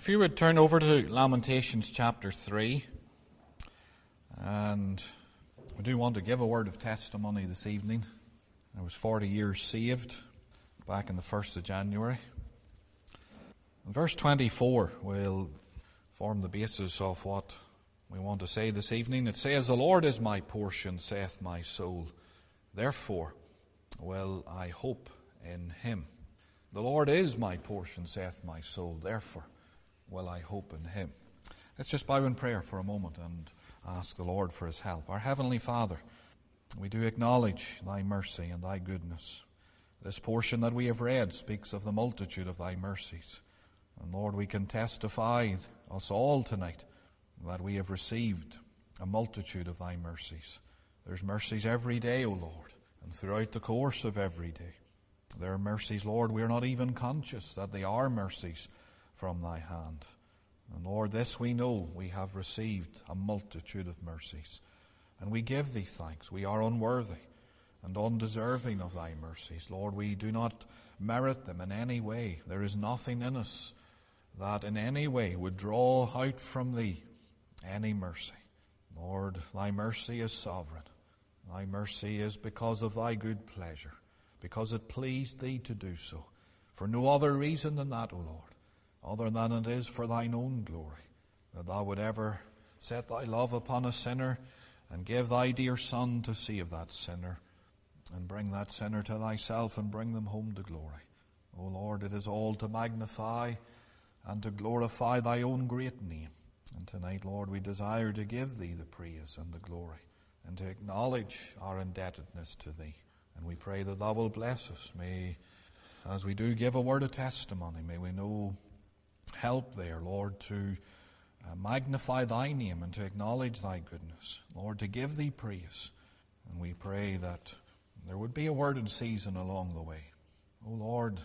If you would turn over to Lamentations chapter 3, and we do want to give a word of testimony this evening. I was 40 years saved back in the 1st of January. And verse 24 will form the basis of what we want to say this evening. It says, "The Lord is my portion, saith my soul. Therefore will I hope in him." The Lord is my portion, saith my soul. Therefore will I hope in him. Let's just bow in prayer for a moment and ask the Lord for his help. Our Heavenly Father, we do acknowledge thy mercy and thy goodness. This portion that we have read speaks of the multitude of thy mercies. And Lord, we can testify, us all tonight, that we have received a multitude of thy mercies. There's mercies every day, O Lord, and throughout the course of every day. There are mercies, Lord, we are not even conscious that they are mercies from thy hand. And Lord, this we know, we have received a multitude of mercies. And we give thee thanks. We are unworthy and undeserving of thy mercies. Lord, we do not merit them in any way. There is nothing in us that in any way would draw out from thee any mercy. Lord, thy mercy is sovereign. Thy mercy is because of thy good pleasure, because it pleased thee to do so, for no other reason than that, O Lord, other than it is for thine own glory, that thou would ever set thy love upon a sinner and give thy dear Son to save that sinner and bring that sinner to thyself and bring them home to glory. O Lord, it is all to magnify and to glorify thy own great name. And tonight, Lord, we desire to give thee the praise and the glory and to acknowledge our indebtedness to thee. And we pray that thou will bless us. May, as we do give a word of testimony, may we know help there, Lord, to magnify thy name and to acknowledge thy goodness. Lord, to give thee praise. And we pray that there would be a word in season along the way. O Lord,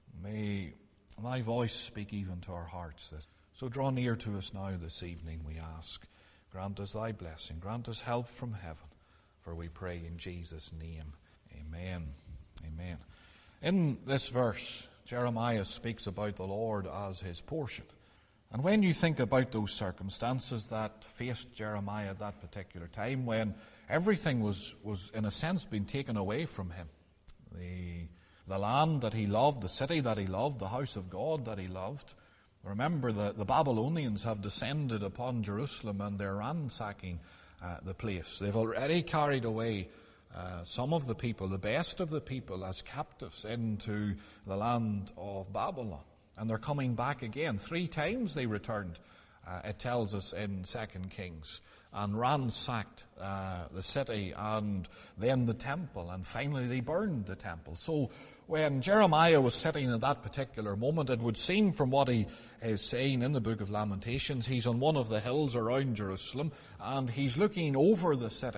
may thy voice speak even to our hearts. So draw near to us now this evening, we ask. Grant us thy blessing. Grant us help from heaven. For we pray in Jesus' name. Amen. Amen. In this verse, Jeremiah speaks about the Lord as his portion. And when you think about those circumstances that faced Jeremiah at that particular time, when everything was in a sense being taken away from him, the land that he loved, the city that he loved, the house of God that he loved. Remember, the Babylonians have descended upon Jerusalem and they're ransacking the place. They've already carried away some of the people, the best of the people, as captives into the land of Babylon. And they're coming back again. 3 times they returned, it tells us in 2 Kings, and ransacked the city and then the temple. And finally they burned the temple. So when Jeremiah was sitting at that particular moment, it would seem from what he is saying in the book of Lamentations, he's on one of the hills around Jerusalem and he's looking over the city.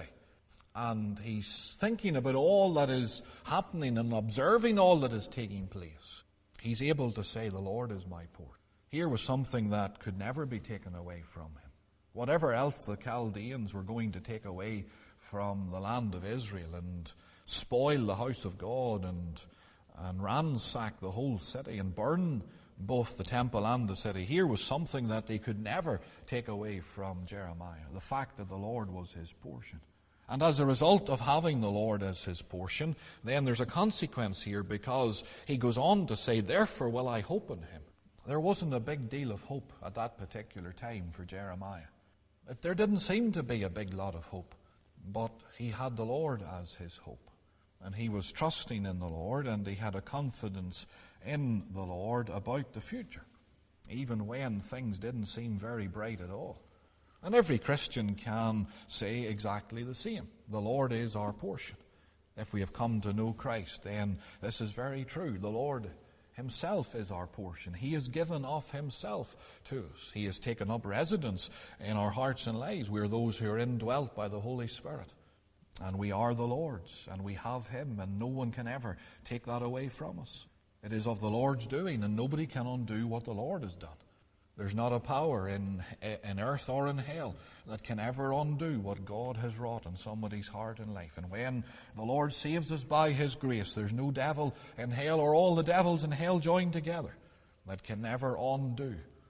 And he's thinking about all that is happening and observing all that is taking place. He's able to say, the Lord is my portion. Here was something that could never be taken away from him. Whatever else the Chaldeans were going to take away from the land of Israel and spoil the house of God and ransack the whole city and burn both the temple and the city, here was something that they could never take away from Jeremiah. The fact that the Lord was his portion. And as a result of having the Lord as his portion, then there's a consequence here, because he goes on to say, therefore will I hope in him. There wasn't a big deal of hope at that particular time for Jeremiah. There didn't seem to be a big lot of hope, but he had the Lord as his hope. And he was trusting in the Lord, and he had a confidence in the Lord about the future, even when things didn't seem very bright at all. And every Christian can say exactly the same. The Lord is our portion. If we have come to know Christ, then this is very true. The Lord himself is our portion. He has given of himself to us. He has taken up residence in our hearts and lives. We are those who are indwelt by the Holy Spirit. And we are the Lord's, and we have him, and no one can ever take that away from us. It is of the Lord's doing, and nobody can undo what the Lord has done. There's not a power in earth or in hell that can ever undo what God has wrought in somebody's heart and life. And when the Lord saves us by his grace, there's no devil in hell or all the devils in hell joined together that can never undo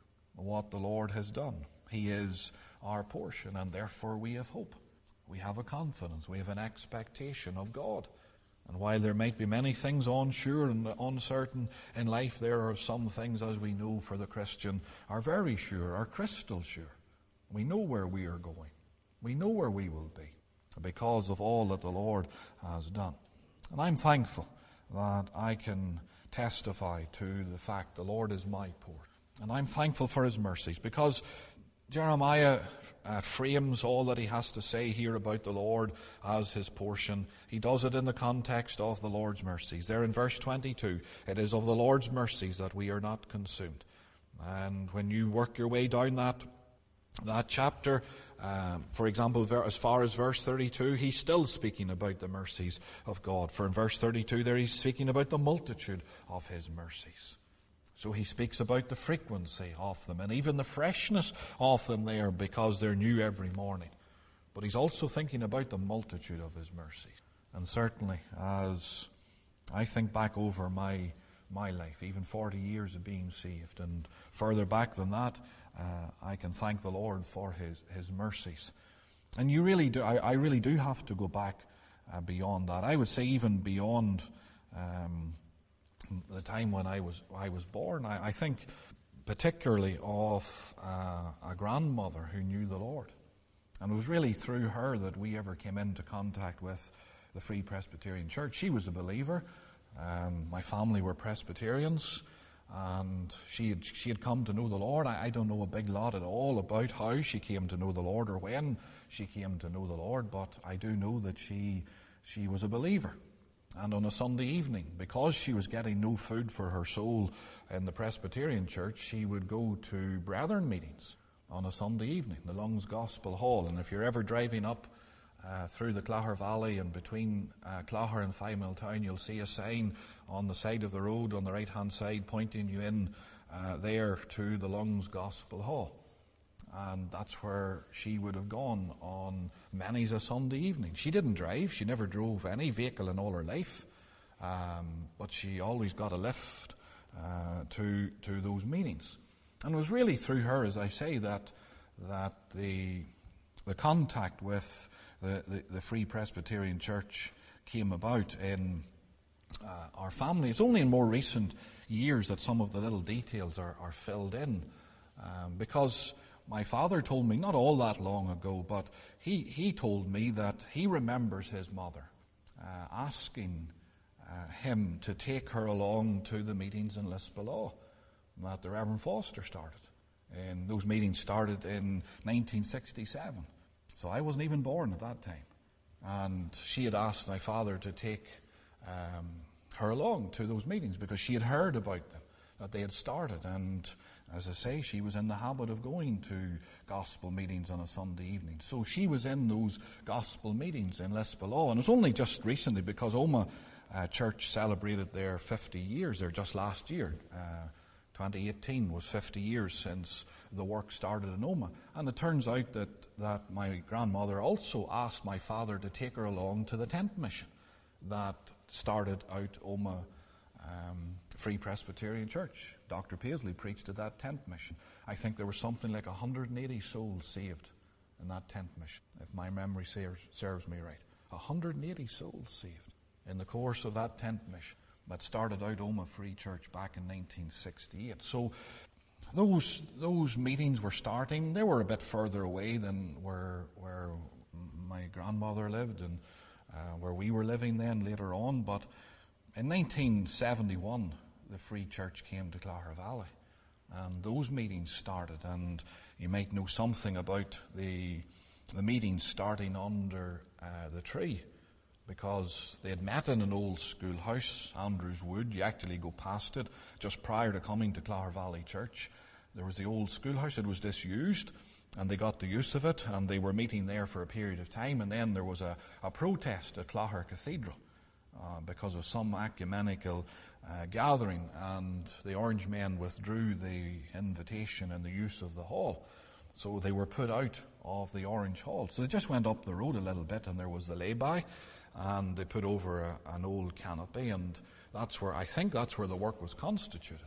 what the Lord has done. He is our portion, and therefore we have hope. We have a confidence. We have an expectation of God. And while there might be many things unsure and uncertain in life, there are some things, as we know, for the Christian are very sure, are crystal sure. We know where we are going. We know where we will be because of all that the Lord has done. And I'm thankful that I can testify to the fact the Lord is my portion. And I'm thankful for his mercies, because Jeremiah frames all that he has to say here about the Lord as his portion. He does it in the context of the Lord's mercies. There in verse 22, it is of the Lord's mercies that we are not consumed. And when you work your way down that chapter, for example, as far as verse 32, he's still speaking about the mercies of God. For in verse 32 there he's speaking about the multitude of his mercies. So he speaks about the frequency of them and even the freshness of them there, because they're new every morning. But he's also thinking about the multitude of his mercies. And certainly, as I think back over my life, even 40 years of being saved, and further back than that, I can thank the Lord for his mercies. And you really do. I really do have to go back beyond that. I would say even beyond the time when I was born. I think particularly of a grandmother who knew the Lord. And it was really through her that we ever came into contact with the Free Presbyterian Church. She was a believer. My family were Presbyterians, and she had come to know the Lord. I don't know a big lot at all about how she came to know the Lord or when she came to know the Lord, but I do know that she was a believer. And on a Sunday evening, because she was getting no food for her soul in the Presbyterian Church, she would go to brethren meetings on a Sunday evening, the Lungs Gospel Hall. And if you're ever driving up through the Clogher Valley and between Clogher and 5 Mile Town, you'll see a sign on the side of the road on the right-hand side pointing you in there to the Lungs Gospel Hall. And that's where she would have gone on many's a Sunday evening. She didn't drive. She never drove any vehicle in all her life. But she always got a lift to those meetings. And it was really through her, as I say, that the contact with the Free Presbyterian Church came about in our family. It's only in more recent years that some of the little details are filled in. Because my father told me not all that long ago, but he told me that he remembers his mother asking him to take her along to the meetings in Lisbon that the Reverend Foster started. And those meetings started in 1967. So I wasn't even born at that time. And she had asked my father to take her along to those meetings because she had heard about them, that they had started. And as I say, she was in the habit of going to gospel meetings on a Sunday evening. So she was in those gospel meetings in Lisbon. And it was only just recently, because Omagh Church celebrated their 50 years there just last year. 2018 was 50 years since the work started in Omagh. And it turns out that my grandmother also asked my father to take her along to the tent mission that started out Omagh Free Presbyterian Church. Dr. Paisley preached at that tent mission. I think there was something like 180 souls saved in that tent mission, if my memory serves me right. 180 souls saved in the course of that tent mission that started out Omagh Free Church back in 1968. So those meetings were starting. They were a bit further away than where my grandmother lived and where we were living then later on. But in 1971, the Free Church came to Clogher Valley, and those meetings started. And you might know something about the meetings starting under the tree, because they had met in an old schoolhouse, Andrews Wood. You actually go past it just prior to coming to Clogher Valley Church. There was the old schoolhouse. It was disused, and they got the use of it, and they were meeting there for a period of time. And then there was a protest at Clogher Cathedral because of some ecumenical gathering, and the Orange men withdrew the invitation and the use of the hall. So they were put out of the Orange Hall. So they just went up the road a little bit, and there was the lay-by, and they put over an old canopy, and I think that's where the work was constituted.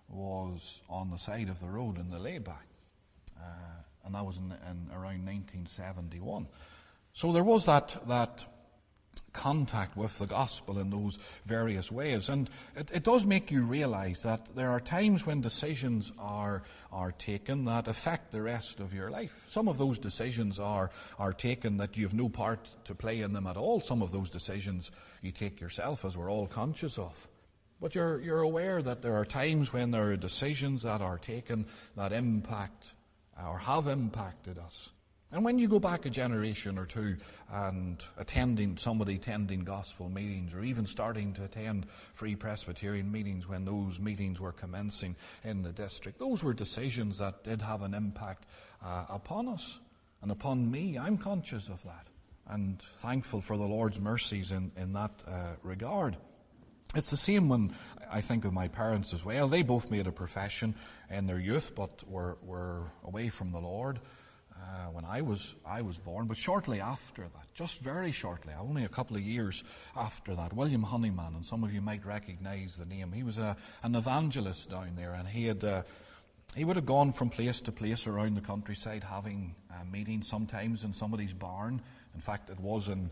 was on the side of the road in the lay-by. And that was in around 1971. So there was that contact with the gospel in those various ways. And it does make you realize that there are times when decisions are taken that affect the rest of your life. Some of those decisions are taken that you have no part to play in them at all. Some of those decisions you take yourself, as we're all conscious of. But you're aware that there are times when there are decisions that are taken that impact or have impacted us. And when you go back a generation or two and attending gospel meetings, or even starting to attend Free Presbyterian meetings when those meetings were commencing in the district, those were decisions that did have an impact upon us and upon me. I'm conscious of that and thankful for the Lord's mercies in that regard. It's the same when I think of my parents as well. They both made a profession in their youth, but were away from the Lord when I was born. But shortly after that, just very shortly, only a couple of years after that, William Honeyman, and some of you might recognize the name. He was an evangelist down there, and he would have gone from place to place around the countryside, having meetings sometimes in somebody's barn. In fact, it was in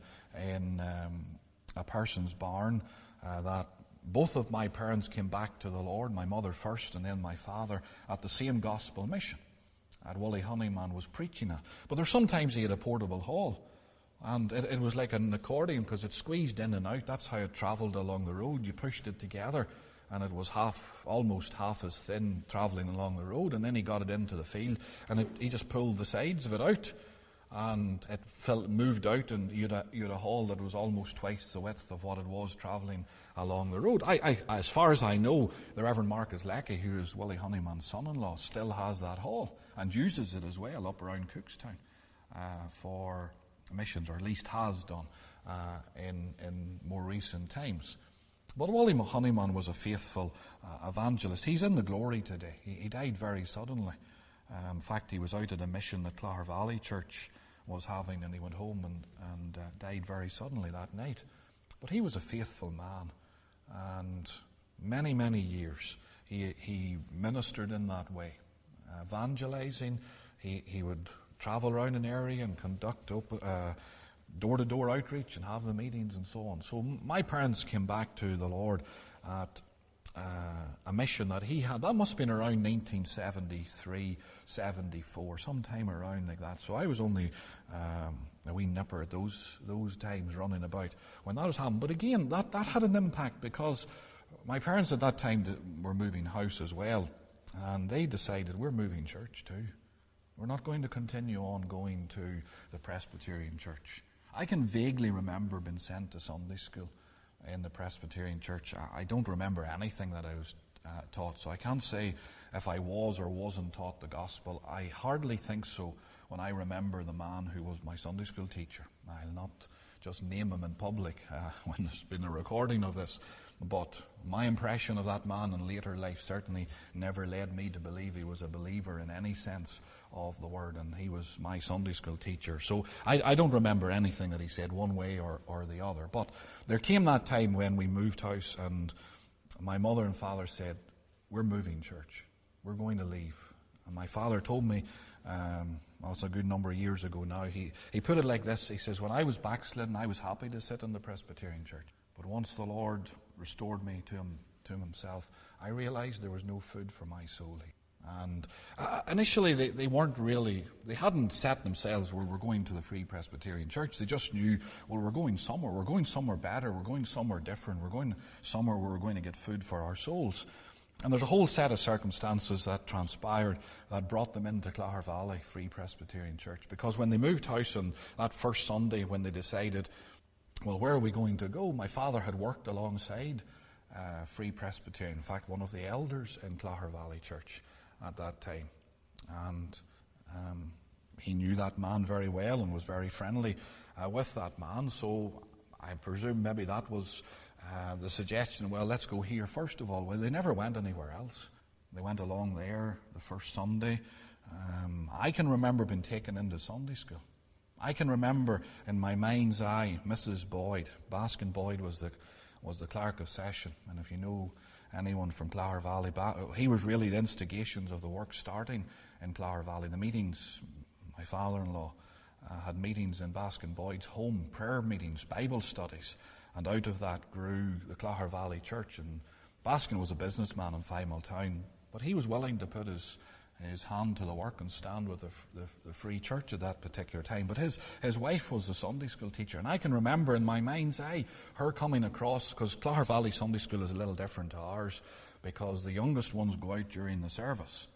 a person's barn that both of my parents came back to the Lord, my mother first and then my father, at the same gospel mission that Willie Honeyman was preaching at. But there's sometimes he had a portable hall, and it was like an accordion because it squeezed in and out. That's how it travelled along the road. You pushed it together and it was almost half as thin travelling along the road, and then he got it into the field and he just pulled the sides of it out, and it moved out, and you had a hall that was almost twice the width of what it was travelling along the road. As far as I know, the Reverend Marcus Leckie, who is Willie Honeyman's son-in-law, still has that hall and uses it as well up around Cookstown for missions, or at least has done in more recent times. But Willie Honeyman was a faithful evangelist. He's in the glory today. He died very suddenly. In fact, he was out at a mission that Clare Valley Church was having, and he went home and died very suddenly that night. But he was a faithful man, and many, many years he ministered in that way, evangelizing. He would travel around an area and conduct door-to-door outreach and have the meetings and so on. So my parents came back to the Lord at a mission that he had. That must have been around 1973, 74, sometime around like that. So I was only a wee nipper at those times, running about when that was happening. But again, that had an impact, because my parents at that time were moving house as well, and they decided, we're moving church too. We're not going to continue on going to the Presbyterian church. I can vaguely remember being sent to Sunday school in the Presbyterian church. I don't remember anything that I was taught, so I can't say if I was or wasn't taught the gospel. I hardly think so when I remember the man who was my Sunday school teacher. I'll not just name him in public when there's been a recording of this, but my impression of that man in later life certainly never led me to believe he was a believer in any sense of the word, and he was my Sunday school teacher. So I don't remember anything that he said one way or the other. But there came that time when we moved house, and my mother and father said, we're moving church. We're going to leave. And my father told me, it's a good number of years ago now, he put it like this. He says, when I was backslidden, I was happy to sit in the Presbyterian church. But once the Lord restored me to himself, I realized there was no food for my soul. And initially they hadn't set themselves, well, we're going to the Free Presbyterian Church. They just knew, well, we're going somewhere better, we're going somewhere different, we're going somewhere where we're going to get food for our souls. And there's a whole set of circumstances that transpired that brought them into Clare Valley Free Presbyterian Church. Because when they moved house on that first Sunday, when they decided, well, where are we going to go? My father had worked alongside Free Presbyterian, in fact, one of the elders in Clare Valley Church at that time. And he knew that man very well and was very friendly with that man. So I presume maybe that was the suggestion, well, let's go here first of all. Well, they never went anywhere else. They went along there the first Sunday. I can remember being taken into Sunday school. I can remember in my mind's eye, Mrs. Boyd, Baskin Boyd was the clerk of session. And if you know anyone from Clare Valley back. He was really the instigations of the work starting in Clare Valley. The meetings, my father-in-law had meetings in Baskin Boyd's home, prayer meetings, Bible studies, and out of that grew the Clare Valley Church. And Baskin was a businessman in Five Mile Town, but he was willing to put his hand to the work and stand with the Free Church at that particular time. But his wife was a Sunday school teacher, and I can remember in my mind's eye her coming across, because Clare Valley Sunday School is a little different to ours, because the youngest ones go out during the service.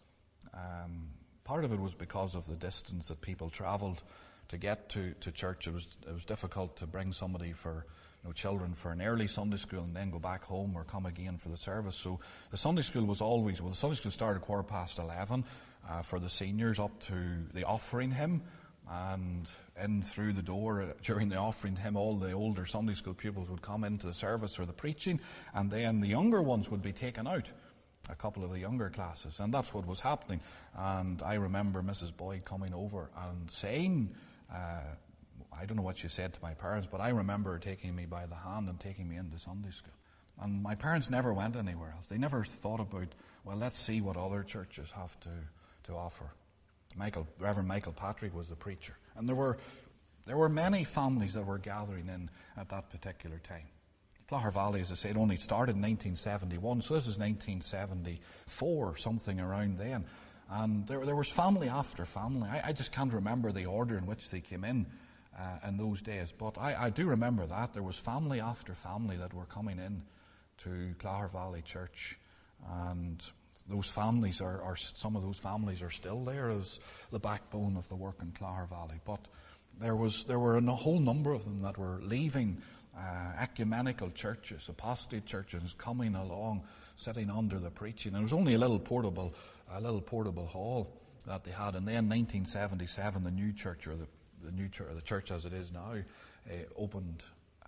Part of it was because of the distance that people travelled to get to church. It was difficult to bring somebody for children for an early Sunday school and then go back home or come again for the service. So the Sunday school was always, the Sunday school started 11:15 for the seniors up to the offering hymn, and in through the door during the offering hymn all the older Sunday school pupils would come into the service for the preaching, and then the younger ones would be taken out, a couple of the younger classes, and that's what was happening. And I remember Mrs. Boyd coming over and saying, I don't know what she said to my parents, but I remember her taking me by the hand and taking me into Sunday school. And my parents never went anywhere else. They never thought about, well, let's see what other churches have to offer. Reverend Michael Patrick was the preacher. And there were many families that were gathering in at that particular time. Clare Valley, as I said, only started in 1971, so this is 1974, something around then. And there was family after family. I just can't remember the order in which they came in those days. But I do remember that. There was family after family that were coming in to Clare Valley Church. And those families some of those families are still there as the backbone of the work in Clare Valley. But there were a whole number of them that were leaving ecumenical churches, apostate churches, coming along, sitting under the preaching. And it was only a little portable hall that they had. And then 1977, the new church, or the church as it is now, opened.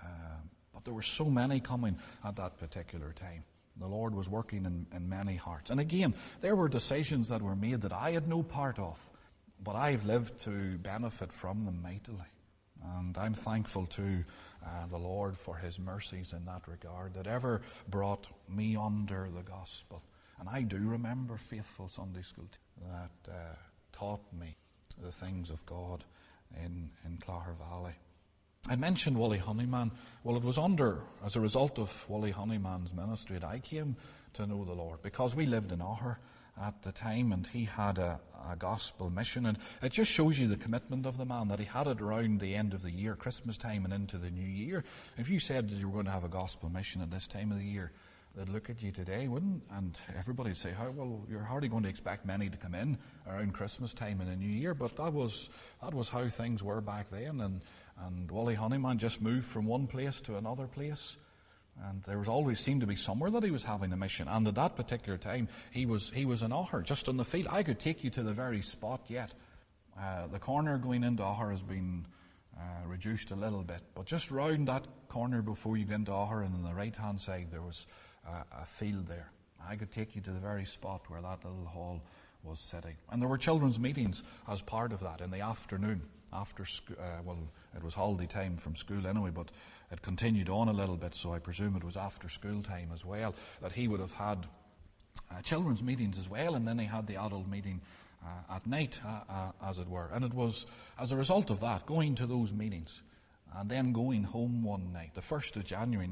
But there were so many coming at that particular time. The Lord was working in many hearts. And again, there were decisions that were made that I had no part of, but I've lived to benefit from them mightily. And I'm thankful to the Lord for His mercies in that regard, that ever brought me under the gospel. And I do remember faithful Sunday school that taught me the things of God in Clare Valley. I mentioned Wally Honeyman. Well, it was as a result of Wally Honeyman's ministry that I came to know the Lord, because we lived in Oher at the time, and he had a gospel mission. And it just shows you the commitment of the man, that he had it around the end of the year, Christmas time and into the new year. If you said that you were going to have a gospel mission at this time of the year, they'd look at you today, wouldn't? And everybody would say, well, you're hardly going to expect many to come in around Christmas time and the new year. But that was how things were back then. And Wally Honeyman just moved from one place to another place. And there was always seemed to be somewhere that he was having a mission. And at that particular time, he was in Oher, just on the field. I could take you to the very spot yet. The corner going into Oher has been reduced a little bit. But just round that corner before you get into Oher, and on the right-hand side, there was a field there. I could take you to the very spot where that little hall was sitting. And there were children's meetings as part of that in the afternoon. After school, it was holiday time from school anyway, but it continued on a little bit, so I presume it was after school time as well, that he would have had children's meetings as well, and then he had the adult meeting at night, as it were. And it was as a result of that, going to those meetings, and then going home one night, the 1st of January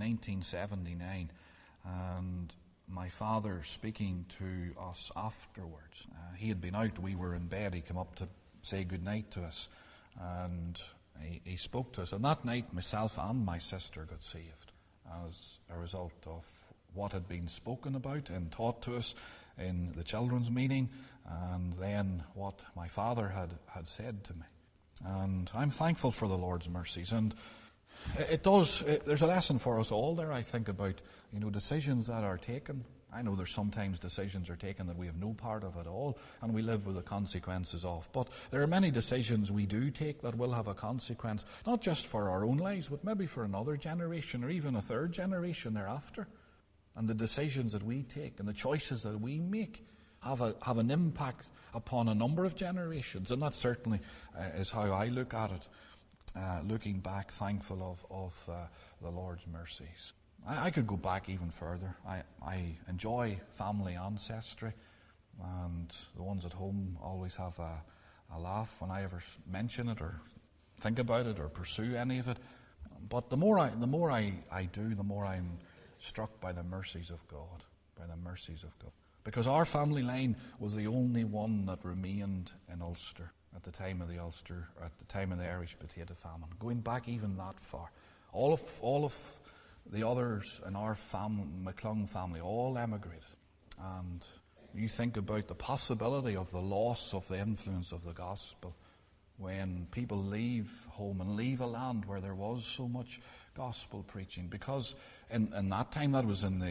1979, and my father speaking to us afterwards. He had been out, we were in bed, he came up to say good night to us, and he spoke to us. And that night, myself and my sister got saved as a result of what had been spoken about and taught to us in the children's meeting, and then what my father had said to me. And I'm thankful for the Lord's mercies. And there's a lesson for us all there, I think, about decisions that are taken. I know there's sometimes decisions are taken that we have no part of at all, and we live with the consequences of. But there are many decisions we do take that will have a consequence, not just for our own lives, but maybe for another generation or even a third generation thereafter. And the decisions that we take and the choices that we make have an impact upon a number of generations. And that certainly is how I look at it, looking back, thankful of the Lord's mercies. I could go back even further. I enjoy family ancestry, and the ones at home always have a laugh when I ever mention it or think about it or pursue any of it. But the more I do, the more I'm struck by the mercies of God, by the mercies of God. Because our family line was the only one that remained in Ulster at the time of the Ulster, or at the time of the Irish potato famine. Going back even that far, all of the others in our family, McClung family, all emigrated. And you think about the possibility of the loss of the influence of the gospel when people leave home and leave a land where there was so much gospel preaching. Because in that time, that was in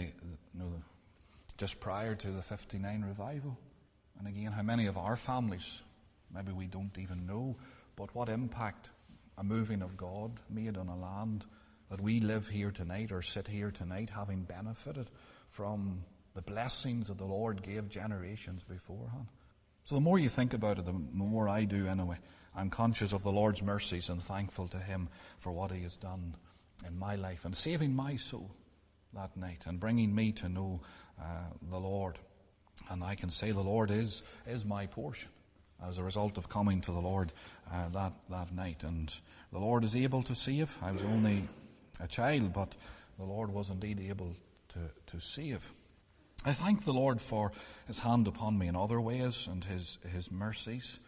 just prior to the 59 revival. And again, how many of our families, maybe we don't even know, but what impact a moving of God made on a land that we live here tonight or sit here tonight having benefited from the blessings that the Lord gave generations beforehand. So the more you think about it, the more I do anyway, I'm conscious of the Lord's mercies and thankful to Him for what He has done in my life and saving my soul that night and bringing me to know the Lord. And I can say the Lord is my portion as a result of coming to the Lord that night. And the Lord is able to save. I was only a child, but the Lord was indeed able to save. I thank the Lord for His hand upon me in other ways and His mercies.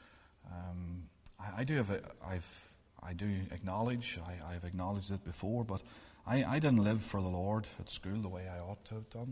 I do acknowledge, I've acknowledged it before, but I didn't live for the Lord at school the way I ought to have done.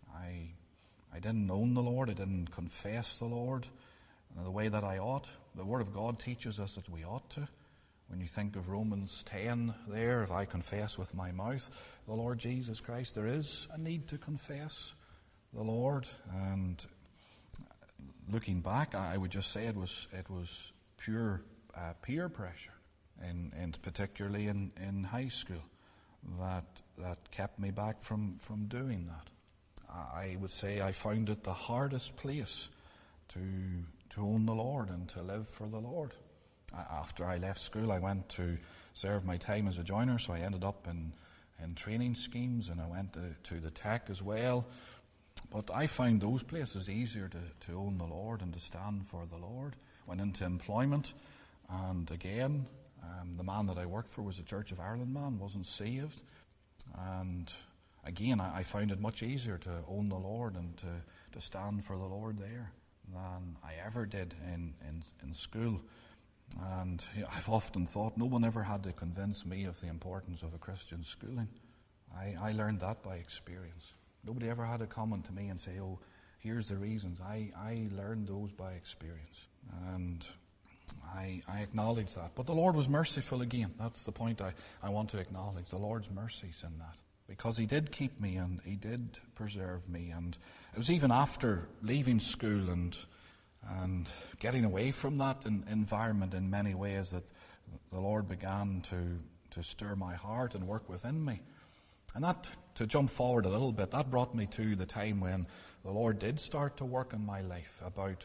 I didn't know the Lord. I didn't confess the Lord the way that I ought. The Word of God teaches us that we ought to. When you think of Romans 10 there, if I confess with my mouth the Lord Jesus Christ, there is a need to confess the Lord. And looking back, I would just say it was pure peer pressure, and particularly in high school, that kept me back from doing that. I would say I found it the hardest place to own the Lord and to live for the Lord. After I left school, I went to serve my time as a joiner, so I ended up in training schemes, and I went to the tech as well. But I found those places easier to own the Lord and to stand for the Lord. Went into employment, and again, the man that I worked for was a Church of Ireland man, wasn't saved. And again, I found it much easier to own the Lord and to stand for the Lord there than I ever did in school. And I've often thought no one ever had to convince me of the importance of a Christian schooling. I learned that by experience. Nobody ever had to come to me and say, oh, here's the reasons. I learned those by experience. And I acknowledge that. But the Lord was merciful again. That's the point I want to acknowledge. The Lord's mercies in that. Because He did keep me and He did preserve me. And it was even after leaving school and getting away from that environment in many ways that the Lord began to stir my heart and work within me. And that, to jump forward a little bit, that brought me to the time when the Lord did start to work in my life about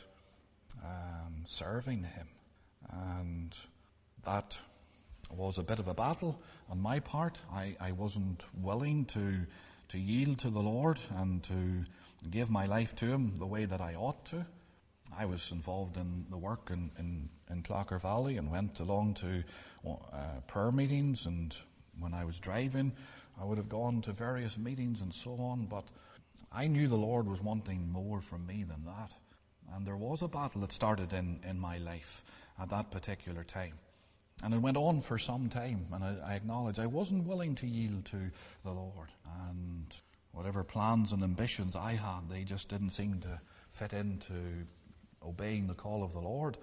serving Him. And that was a bit of a battle on my part. I wasn't willing to yield to the Lord and to give my life to Him the way that I ought to. I was involved in the work in Clocker Valley and went along to prayer meetings, and when I was driving I would have gone to various meetings and so on, but I knew the Lord was wanting more from me than that. And there was a battle that started in my life at that particular time. And it went on for some time, and I acknowledge I wasn't willing to yield to the Lord. And whatever plans and ambitions I had, they just didn't seem to fit into obeying the call of the Lord.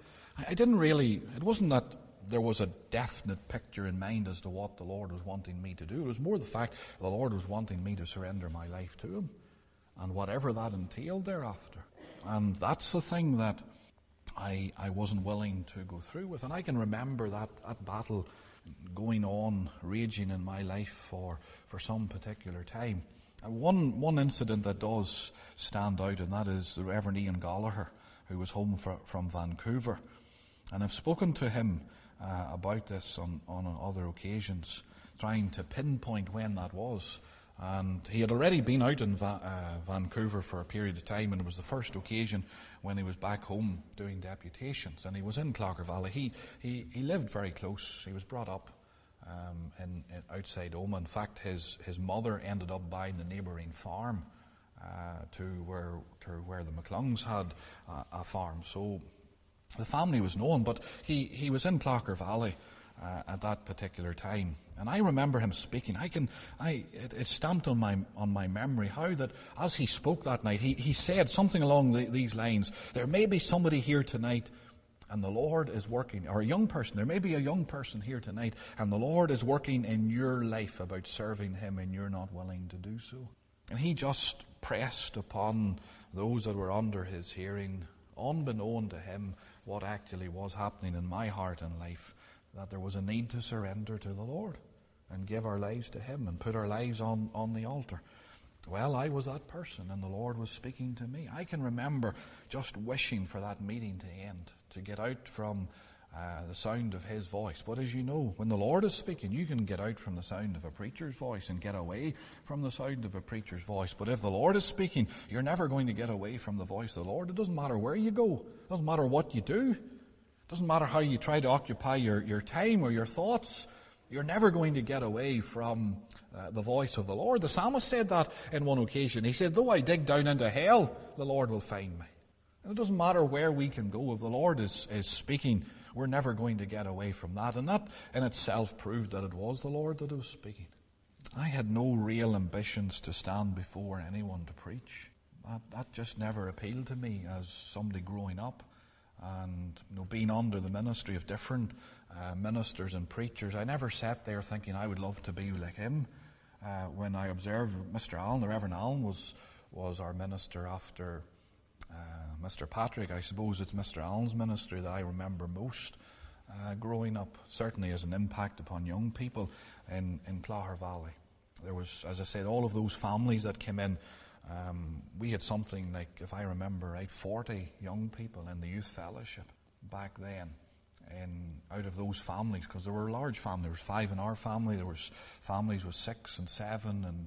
It wasn't that there was a definite picture in mind as to what the Lord was wanting me to do. It was more the fact the Lord was wanting me to surrender my life to Him, and whatever that entailed thereafter. And that's the thing that I wasn't willing to go through with. And I can remember that battle going on, raging in my life for some particular time. And one incident that does stand out, and that is the Reverend Ian Gallagher, who was home from Vancouver. And I've spoken to him about this on other occasions, trying to pinpoint when that was. And he had already been out in Vancouver for a period of time, and it was the first occasion when he was back home doing deputations. And he was in Clogher Valley. He lived very close. He was brought up in outside Omagh. In fact, his mother ended up buying the neighbouring farm to where the McClungs had a farm. So the family was known, but he was in Clogher Valley at that particular time. And I remember him speaking. It's stamped on my memory how that as he spoke that night, he said something along these lines. There may be somebody here tonight and the Lord is working, or a young person, there may be a young person here tonight and the Lord is working in your life about serving Him and you're not willing to do so. And he just pressed upon those that were under his hearing, unbeknown to him, what actually was happening in my heart and life, that there was a need to surrender to the Lord and give our lives to Him and put our lives on the altar. Well, I was that person, and the Lord was speaking to me. I can remember just wishing for that meeting to end, to get out from the sound of His voice. But as you know, when the Lord is speaking, you can get out from the sound of a preacher's voice and get away from the sound of a preacher's voice. But if the Lord is speaking, you're never going to get away from the voice of the Lord. It doesn't matter where you go. It doesn't matter what you do. It doesn't matter how you try to occupy your time or your thoughts. You're never going to get away from the voice of the Lord. The psalmist said that in one occasion. He said, though I dig down into hell, the Lord will find me. And it doesn't matter where we can go. If the Lord is speaking, we're never going to get away from that. And that in itself proved that it was the Lord that was speaking. I had no real ambitions to stand before anyone to preach. That just never appealed to me as somebody growing up. And being under the ministry of different ministers and preachers, I never sat there thinking I would love to be like him. When I observed Mr. Allen, the Reverend Allen was our minister after Mr. Patrick. I suppose it's Mr. Allen's ministry that I remember most growing up, certainly as an impact upon young people in Clogher Valley. There was, as I said, all of those families that came in. We had something like, if I remember right, 40 young people in the youth fellowship back then. And out of those families, because there were a large family, there was 5 in our family, there was families with 6 and 7 and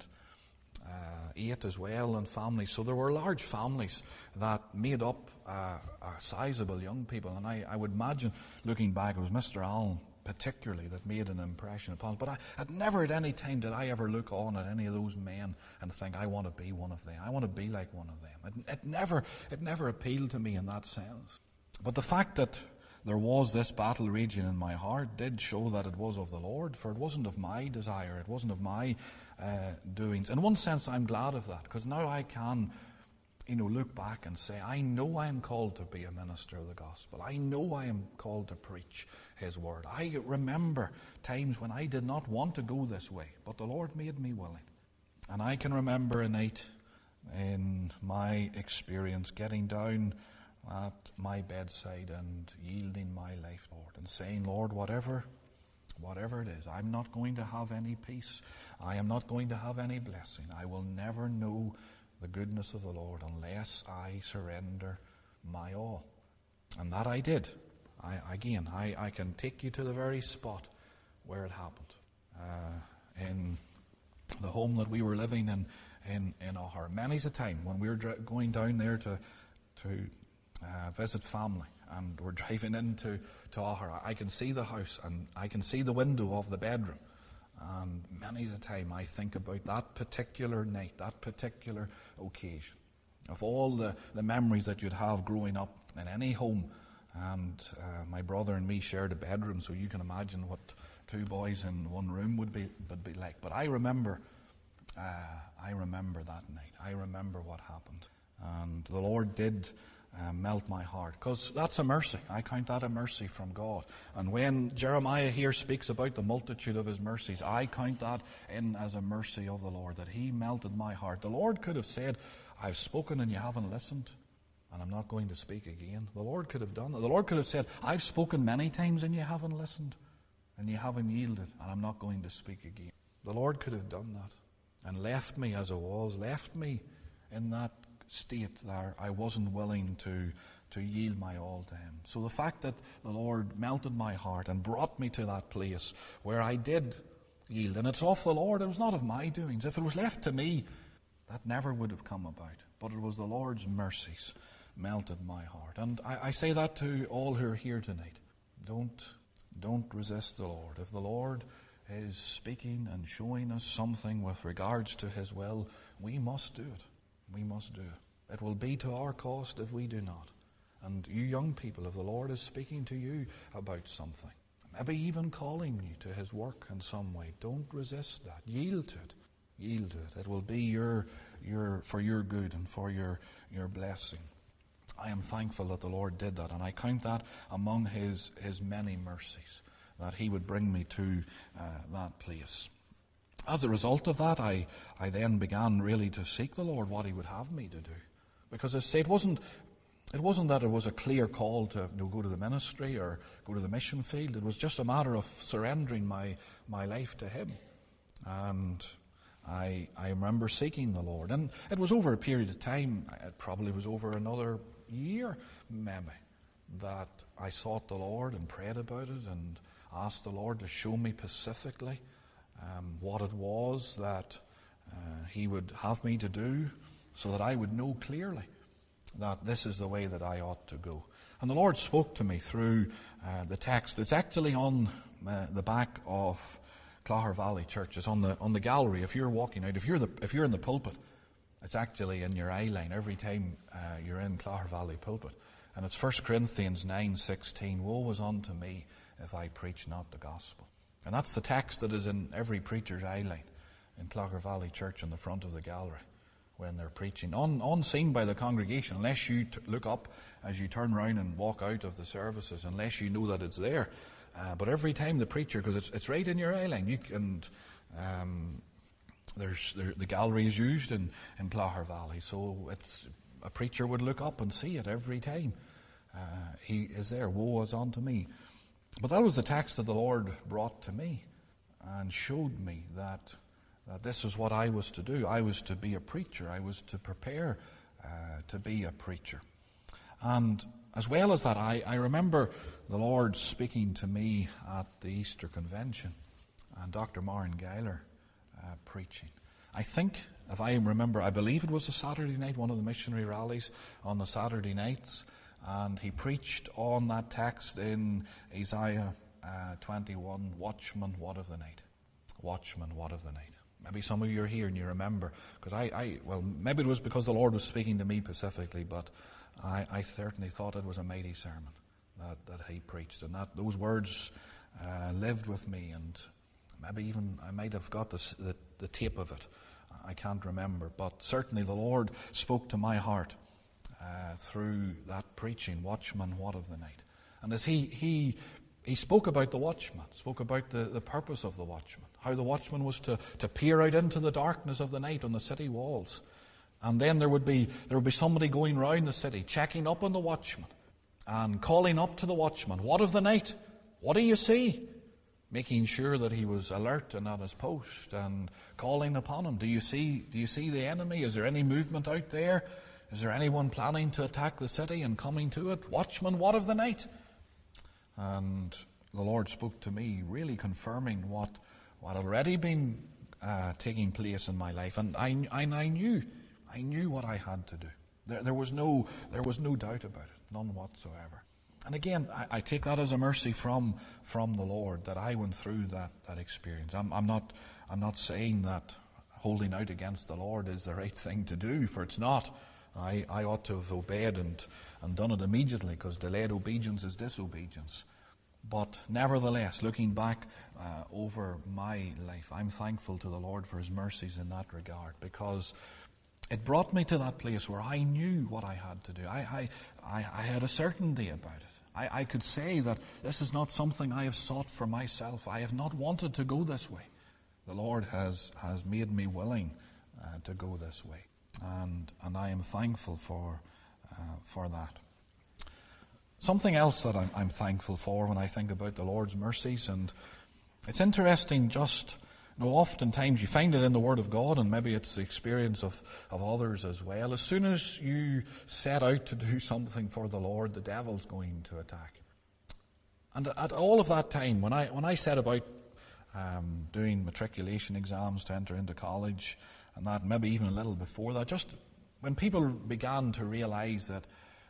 8 as well, and families. So there were large families that made up a sizable young people. And I would imagine, looking back, it was Mr. Allen particularly that made an impression upon us. But never at any time did I ever look on at any of those men and think, I want to be one of them. I want to be like one of them. It never appealed to me in that sense. But the fact that there was this battle raging in my heart did show that it was of the Lord, for it wasn't of my desire, it wasn't of my doings. In one sense, I'm glad of that, because now I can look back and say, I know I am called to be a minister of the gospel. I know I am called to preach His word. I remember times when I did not want to go this way, but the Lord made me willing. And I can remember a night in my experience getting down at my bedside and yielding my life, Lord, and saying, Lord, whatever it is, I'm not going to have any peace. I am not going to have any blessing. I will never know the goodness of the Lord unless I surrender my all. And that I did. I can take you to the very spot where it happened. In the home that we were living in Augher. Many's a time when we were going down there to visit family, and we're driving into Augher. I can see the house and I can see the window of the bedroom. And many's a time I think about that particular night, that particular occasion, of all the memories that you'd have growing up in any home. And my brother and me shared a bedroom, so you can imagine what 2 boys in one room would be like. But I remember that night. I remember what happened. And the Lord did melt my heart, because that's a mercy. I count that a mercy from God. And when Jeremiah here speaks about the multitude of His mercies, I count that in as a mercy of the Lord, that He melted my heart. The Lord could have said, I've spoken and you haven't listened, and I'm not going to speak again. The Lord could have done that. The Lord could have said, I've spoken many times and you haven't listened, and you haven't yielded, and I'm not going to speak again. The Lord could have done that and left me as I was, left me in that state there. I wasn't willing to yield my all to Him. So the fact that the Lord melted my heart and brought me to that place where I did yield. And it's of the Lord. It was not of my doings. If it was left to me, that never would have come about. But it was the Lord's mercies melted my heart. And I say that to all who are here tonight. Don't resist the Lord. If the Lord is speaking and showing us something with regards to His will, we must do it. We must do it. It will be to our cost if we do not. And you young people, if the Lord is speaking to you about something, maybe even calling you to His work in some way, don't resist that. Yield to it. Yield to it. It will be for your good and for your blessing. I am thankful that the Lord did that, and I count that among His many mercies, that He would bring me to that place. As a result of that, I then began really to seek the Lord, what He would have me to do. Because as I say, it wasn't that it was a clear call to go to the ministry or go to the mission field. It was just a matter of surrendering my life to Him. And I remember seeking the Lord. And it was over a period of time, it probably was over another year, maybe, that I sought the Lord and prayed about it and asked the Lord to show me specifically what it was that He would have me to do, so that I would know clearly that this is the way that I ought to go. And the Lord spoke to me through the text. It's actually on the back of Clogher Valley Church. It's on the gallery. If you're walking out, if you're in the pulpit, it's actually in your eye line every time you're in Clogher Valley pulpit. And it's 1 Corinthians 9:16. Woe is unto me if I preach not the gospel. And that's the text that is in every preacher's eye line in Clogher Valley Church in the front of the gallery when they're preaching, unseen by the congregation, unless you look up as you turn round and walk out of the services, unless you know that it's there. But every time the preacher, because it's right in your eye line, the gallery is used in Clogher Valley, so a preacher would look up and see it every time he is there. Woe is unto me. But that was the text that the Lord brought to me and showed me that this is what I was to do. I was to be a preacher. I was to prepare to be a preacher. And as well as that, I remember the Lord speaking to me at the Easter Convention and Dr. Marin Geiler preaching. I think, if I remember, I believe it was a Saturday night, one of the missionary rallies on the Saturday nights, and he preached on that text in Isaiah 21, Watchman, what of the night? Watchman, what of the night? Maybe some of you are here and you remember, because well, maybe it was because the Lord was speaking to me specifically, but I certainly thought it was a mighty sermon that he preached, and that those words lived with me, and maybe even I might have got the tape of it. I can't remember, but certainly the Lord spoke to my heart through that preaching, Watchman, what of the night? And as he spoke about the watchman, spoke about the purpose of the watchman, how the watchman was to peer out into the darkness of the night on the city walls. And then there would be somebody going round the city, checking up on the watchman and calling up to the watchman, what of the night? What do you see? Making sure that he was alert and on his post and calling upon him. Do you see the enemy? Is there any movement out there? Is there anyone planning to attack the city and coming to it? Watchman, what of the night? And the Lord spoke to me, really confirming what had already been taking place in my life, and I knew what I had to do. There was no doubt about it, none whatsoever. And again, I take that as a mercy from the Lord that I went through that experience. I'm not saying that holding out against the Lord is the right thing to do, for it's not. I ought to have obeyed and done it immediately, because delayed obedience is disobedience. But nevertheless, looking back over my life, I'm thankful to the Lord for His mercies in that regard, because it brought me to that place where I knew what I had to do. I had a certainty about it. I could say that this is not something I have sought for myself. I have not wanted to go this way. The Lord has made me willing to go this way. And I am thankful for that. Something else that I'm thankful for when I think about the Lord's mercies, and it's interesting, just oftentimes you find it in the Word of God, and maybe it's the experience of others as well. As soon as you set out to do something for the Lord, the devil's going to attack. And at all of that time, when I set about doing matriculation exams to enter into college, and that maybe even a little before that. Just when people began to realize that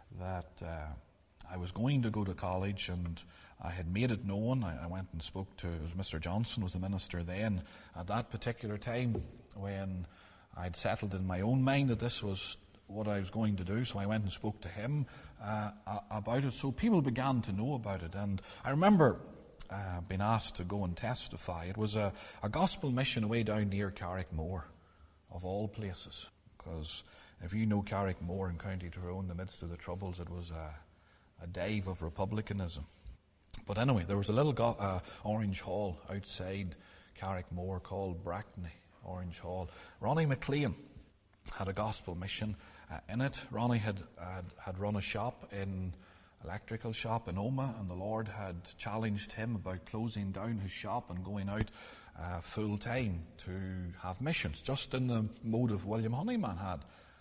I was going to go to college and I had made it known, I went and spoke to, it was Mr. Johnson was the minister then at that particular time, when I'd settled in my own mind that this was what I was going to do, so I went and spoke to him about it. So people began to know about it, and I remember being asked to go and testify. It was a gospel mission away down near Carrickmore, of all places, because if you know Carrickmore in County Tyrone, in the midst of the Troubles, it was a dive of republicanism. But anyway, there was a little Orange Hall outside Carrickmore called Brackney Orange Hall. Ronnie McLean had a gospel mission in it. Ronnie had run a shop electrical shop in Omagh, and the Lord had challenged him about closing down his shop and going out full time to have missions, just in the mode of William Honeyman had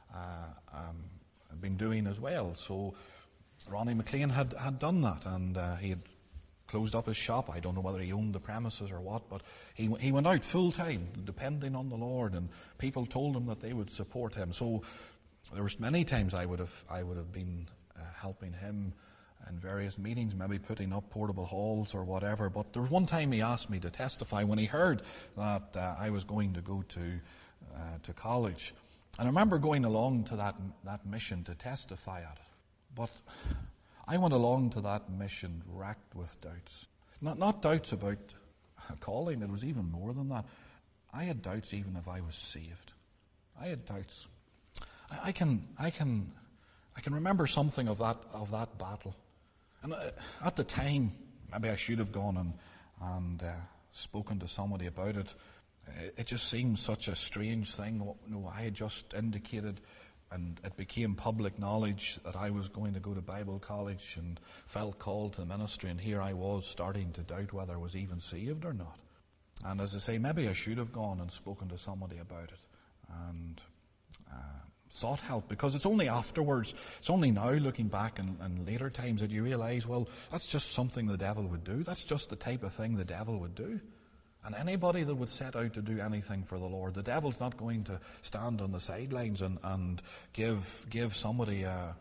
been doing as well. So Ronnie McLean had done that, and he had closed up his shop. I don't know whether he owned the premises or what, but he went out full time, depending on the Lord, and people told him that they would support him. So there was many times I would have been helping him in various meetings, maybe putting up portable halls or whatever. But there was one time he asked me to testify when he heard that I was going to go to college, and I remember going along to that mission to testify at it. But I went along to that mission racked with doubts. Not doubts about calling, it was even more than that. I had doubts even if I was saved. I had doubts. I can remember something of that battle. And at the time, maybe I should have gone and spoken to somebody about it. It just seemed such a strange thing. I had just indicated, and it became public knowledge that I was going to go to Bible college and felt called to the ministry, and here I was starting to doubt whether I was even saved or not. And as I say, maybe I should have gone and spoken to somebody about it and sought help, because it's only afterwards, it's only now looking back in later times that you realize, well, that's just something the devil would do. That's just the type of thing the devil would do. And anybody that would set out to do anything for the Lord, the devil's not going to stand on the sidelines and give somebody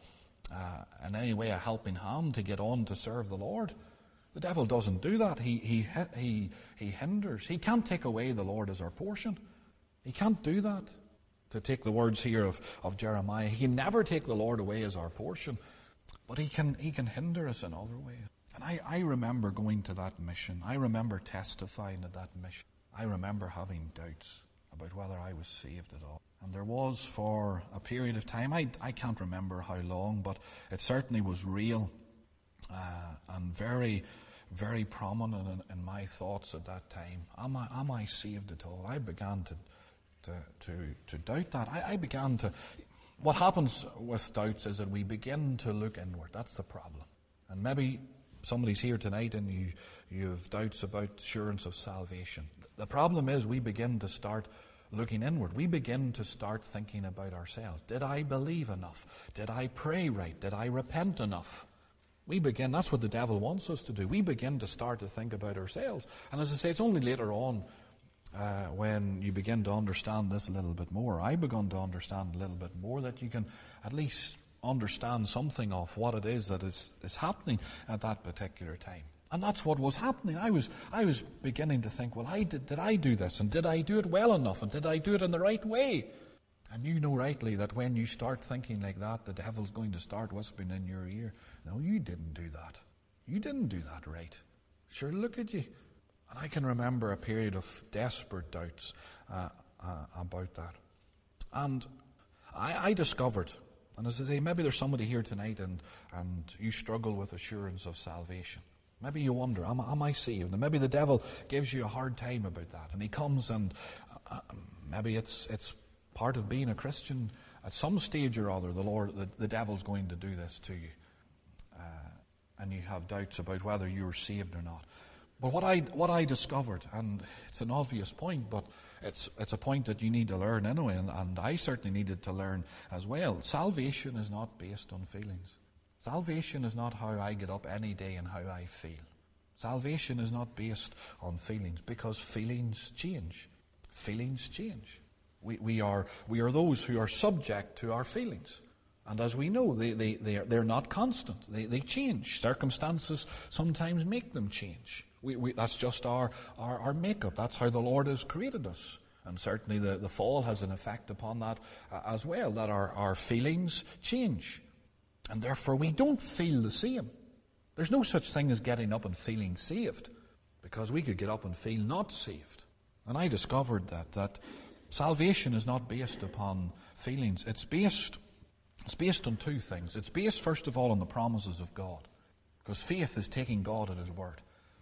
in any way a helping hand to get on to serve the Lord. The devil doesn't do that. He hinders. He can't take away the Lord as our portion. He can't do that. To take the words here of Jeremiah, he can never take the Lord away as our portion, but he can hinder us in other ways. And I remember going to that mission. I remember testifying at that mission. I remember having doubts about whether I was saved at all. And there was, for a period of time, I can't remember how long, but it certainly was real and very, very prominent in my thoughts at that time. Am I saved at all? I began to doubt that. I began to... What happens with doubts is that we begin to look inward. That's the problem. And maybe somebody's here tonight and you have doubts about assurance of salvation. The problem is we begin to start looking inward. We begin to start thinking about ourselves. Did I believe enough? Did I pray right? Did I repent enough? That's what the devil wants us to do. We begin to start to think about ourselves. And as I say, it's only later on when you begin to understand this a little bit more. I began to understand a little bit more that you can at least understand something of what it is that is happening at that particular time. And that's what was happening. I was beginning to think, well, did I do this? And did I do it well enough? And did I do it in the right way? And you know rightly that when you start thinking like that, the devil's going to start whispering in your ear, no, you didn't do that. You didn't do that right. Sure, look at you. And I can remember a period of desperate doubts about that. And I discovered, and as I say, maybe there's somebody here tonight and you struggle with assurance of salvation. Maybe you wonder, am I saved? And maybe the devil gives you a hard time about that. And he comes and maybe it's part of being a Christian. At some stage or other, the devil's going to do this to you. And you have doubts about whether you're saved or not. But what I discovered, and it's an obvious point, but it's a point that you need to learn anyway, and I certainly needed to learn as well. Salvation is not based on feelings. Salvation is not how I get up any day and how I feel. Salvation is not based on feelings, because feelings change. Feelings change. We are those who are subject to our feelings. And as we know, they're not constant. They change. Circumstances sometimes make them change. That's just our makeup. That's how the Lord has created us. And certainly the fall has an effect upon that as well, that our feelings change. And therefore we don't feel the same. There's no such thing as getting up and feeling saved, because we could get up and feel not saved. And I discovered that salvation is not based upon feelings. It's based on two things. It's based, first of all, on the promises of God, because faith is taking God at His word.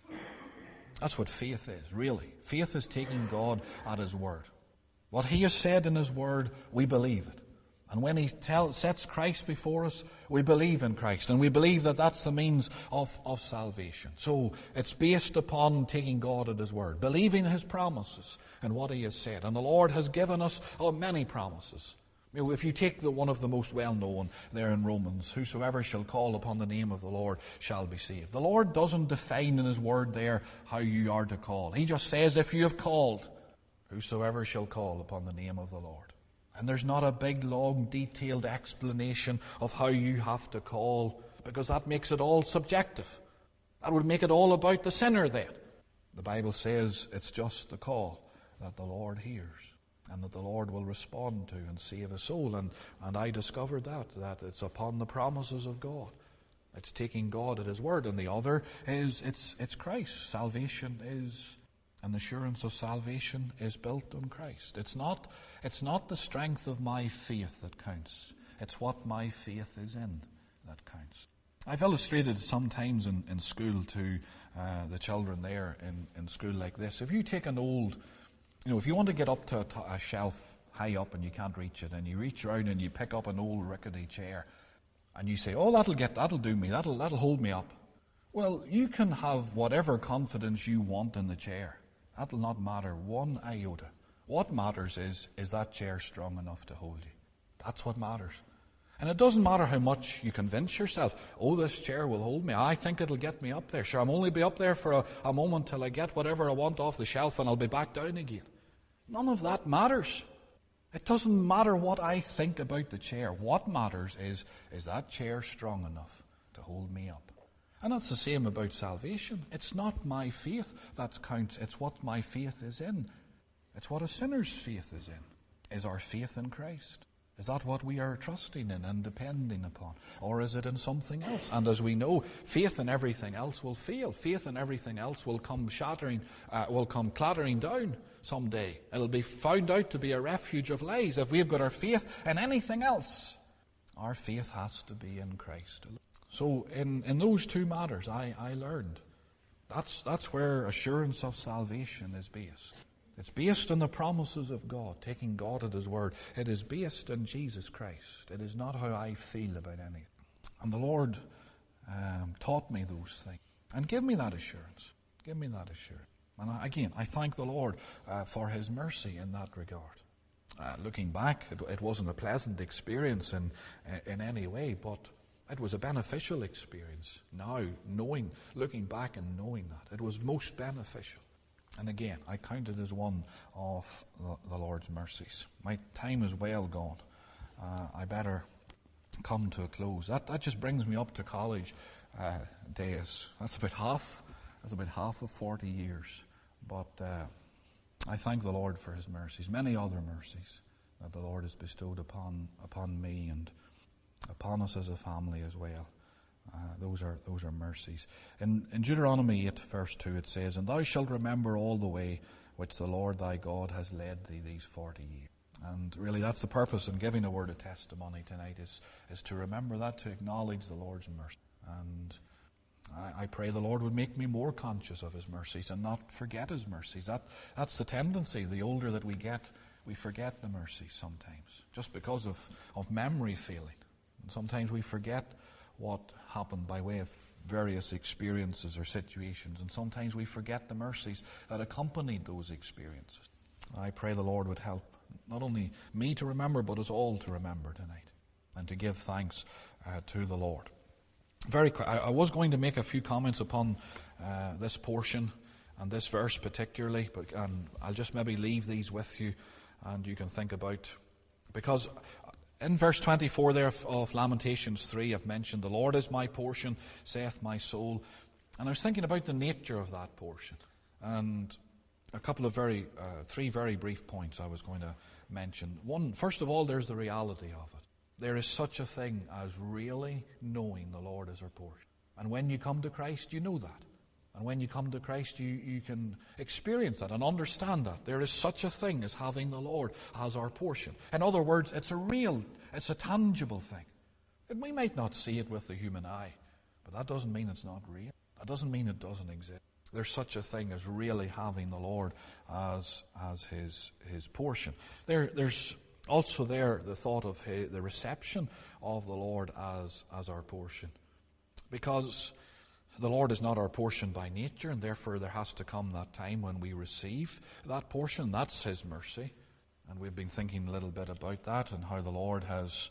That's what faith is, really. Faith is taking God at His word. What He has said in His word, we believe it. And when He sets Christ before us, we believe in Christ. And we believe that that's the means of salvation. So it's based upon taking God at His word, believing His promises and what He has said. And the Lord has given us many promises. You know, if you take one of the most well-known there in Romans, whosoever shall call upon the name of the Lord shall be saved. The Lord doesn't define in His word there how you are to call. He just says, if you have called, whosoever shall call upon the name of the Lord. And there's not a big, long, detailed explanation of how you have to call, because that makes it all subjective. That would make it all about the sinner then. The Bible says it's just the call that the Lord hears, and that the Lord will respond to and save a soul. And I discovered that it's upon the promises of God. It's taking God at His word. And the other is it's Christ. Salvation is, and the assurance of salvation is built on Christ. It's not the strength of my faith that counts. It's what my faith is in that counts. I've illustrated sometimes in school to the children there in school like this. If you take an old, if you want to get up to a shelf high up and you can't reach it, and you reach around and you pick up an old rickety chair, and you say, that'll do me, that'll hold me up. Well, you can have whatever confidence you want in the chair. That'll not matter one iota. What matters is that chair strong enough to hold you. That's what matters. And it doesn't matter how much you convince yourself, this chair will hold me. I think it'll get me up there. Sure, I'll only be up there for a moment till I get whatever I want off the shelf, and I'll be back down again. None of that matters. It doesn't matter what I think about the chair. What matters is that chair strong enough to hold me up? And that's the same about salvation. It's not my faith that counts. It's what my faith is in. It's what a sinner's faith is in. Is our faith in Christ? Is that what we are trusting in and depending upon? Or is it in something else? And as we know, faith in everything else will fail. Faith in everything else will come clattering down someday. It'll be found out to be a refuge of lies. If we've got our faith in anything else, our faith has to be in Christ. So in those two matters, I learned. That's where assurance of salvation is based. It's based on the promises of God, taking God at His word. It is based in Jesus Christ. It is not how I feel about anything. And the Lord taught me those things and gave me that assurance. Give me that assurance. And I thank the Lord for His mercy in that regard. Looking back, it wasn't a pleasant experience in any way, but it was a beneficial experience. Now, looking back and knowing that, it was most beneficial. And again, I count it as one of the Lord's mercies. My time is well gone. I better come to a close. That just brings me up to college days. That's about half of 40 years. But I thank the Lord for His mercies, many other mercies that the Lord has bestowed upon me and upon us as a family as well. Those are mercies. In Deuteronomy 8 verse 2 it says, "And thou shalt remember all the way which the Lord thy God has led thee these 40 years." And really that's the purpose in giving a word of testimony tonight, is to remember that, to acknowledge the Lord's mercy. And I pray the Lord would make me more conscious of His mercies and not forget His mercies. That's the tendency. The older that we get, we forget the mercies sometimes, just because of memory failing. And sometimes we forget what happened by way of various experiences or situations, and sometimes we forget the mercies that accompanied those experiences. I pray the Lord would help not only me to remember, but us all to remember tonight, and to give thanks to the Lord. I was going to make a few comments upon this portion and this verse particularly, but I'll just maybe leave these with you and you can think about, because in verse 24 there of Lamentations 3, I've mentioned, the Lord is my portion, saith my soul. And I was thinking about the nature of that portion. And a couple of three very brief points I was going to mention. One, first of all, there's the reality of it. There is such a thing as really knowing the Lord as our portion. And when you come to Christ, you know that. And when you come to Christ, you can experience that and understand that. There is such a thing as having the Lord as our portion. In other words, it's a tangible thing. And we might not see it with the human eye, but that doesn't mean it's not real. That doesn't mean it doesn't exist. There's such a thing as really having the Lord as his portion. There's also there the thought of the reception of the Lord as our portion. Because the Lord is not our portion by nature, and therefore there has to come that time when we receive that portion. That's his mercy. And we've been thinking a little bit about that and how the Lord has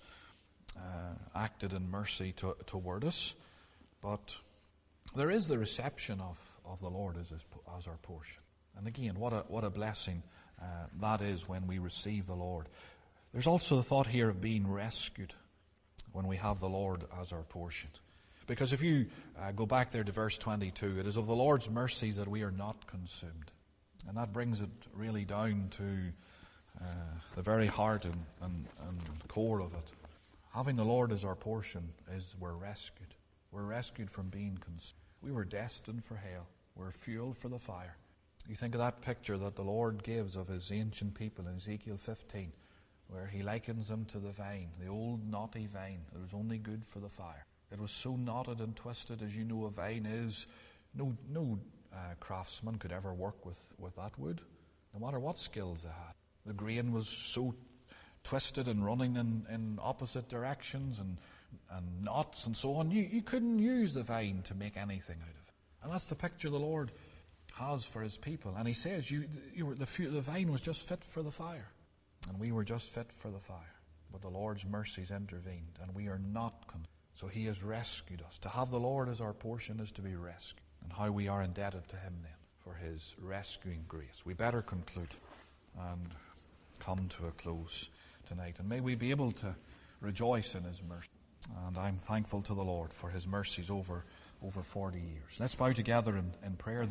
acted in mercy toward us. But there is the reception of the Lord as our portion. And again, what a blessing that is when we receive the Lord. There's also the thought here of being rescued when we have the Lord as our portion. Because if you go back there to verse 22, it is of the Lord's mercies that we are not consumed. And that brings it really down to the very heart and core of it. Having the Lord as our portion is we're rescued. We're rescued from being consumed. We were destined for hell. We're fuel for the fire. You think of that picture that the Lord gives of his ancient people in Ezekiel 15, where he likens them to the vine, the old knotty vine that was only good for the fire. It was so knotted and twisted, as you know a vine is. No craftsman could ever work with that wood, no matter what skills they had. The grain was so twisted and running in opposite directions and knots and so on. You couldn't use the vine to make anything out of it. And that's the picture the Lord has for his people. And he says the vine was just fit for the fire. And we were just fit for the fire. But the Lord's mercies intervened, and we are not consumed. So he has rescued us. To have the Lord as our portion is to be rescued. And how we are indebted to him then for his rescuing grace. We better conclude and come to a close tonight. And may we be able to rejoice in his mercy. And I'm thankful to the Lord for his mercies over 40 years. Let's bow together in prayer.